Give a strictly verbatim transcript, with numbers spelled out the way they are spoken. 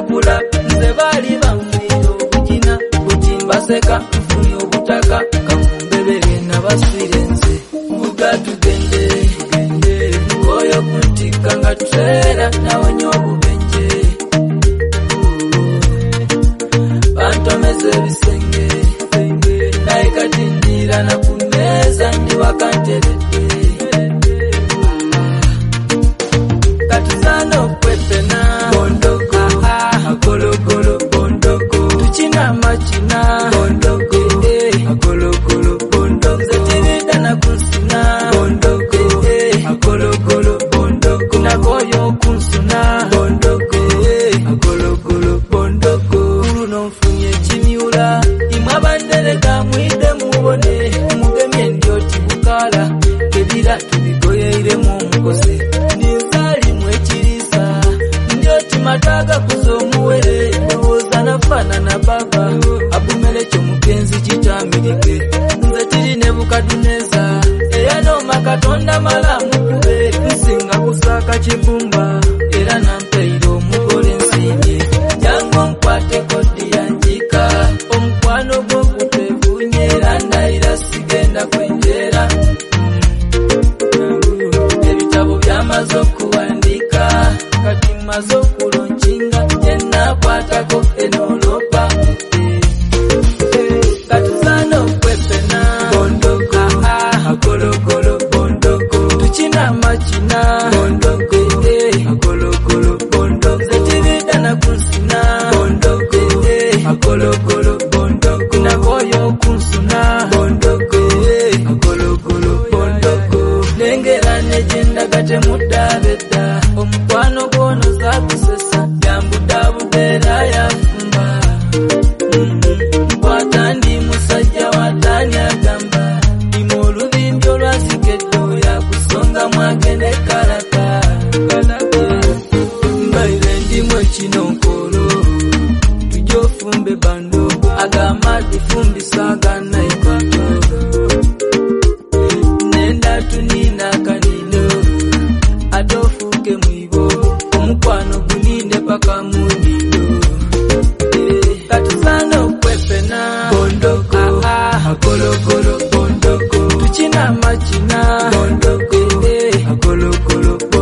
mpapula nze baali banfiira obugina buti mbaseka nfunye obutaka kamumbebere nabaswire nze mbuga tugende oyo kuntikka nga tuseera nawonye obubenje bantomeza ebisenge naye kati ndira nakuneeza ndi wakanteredde katuzana okwepena bondoko akolokolo bondoko tukina makina bondoko akolokolo bondoko zetirida nakunsina bondoko akolokolo bondoko nakoyo kunsuna bondoko akolokolo bondoko kuruno nfunye ekimiula imwe abandereka mwide mubone mugemye ndyoti bukala ebira tubigoyeiremu omukose ninzali mwekiriza ndyoti mataga kuza omuwere ndowooza nafana na baba abumelekyo mugenzi kitamirike nze tiri ne bukaduneza eyanoma katonda mala mukube nsinga kusaka kibumba era nampeire omugole nsiimye jangu nkwate kodi yanjika omukwano gw'okutevunye era ndayira sigenda kwenjera ebitabo byamaze okuwandiika kati maze okulonkinga kyenakwatako enolopa katuzana okwepena bondoko akolokolo bondoko tukina makina bondoko akolokolo bondoko zetirida nakunsina bondoko akolokolo bondoko nakoyo kunsuna bondoko akolokolo bondoko lengera nejindaga temudabedda omukwano gwono zakusesa yambudabudera yafumba nkwata ndi musajja watani agamba ndima olubimbi olwasikedde yakusonga mwagende kalaka mbaire ndimu ekinonkolo tujja ofumbe bando agamba tifumbisa aganaikaka nenda tunina kanino ate ofuuke mwibo omukwano guninde paka munindo katuzana okwepena bondoko akolokolo bondoko tukina makina bondoko akolokolo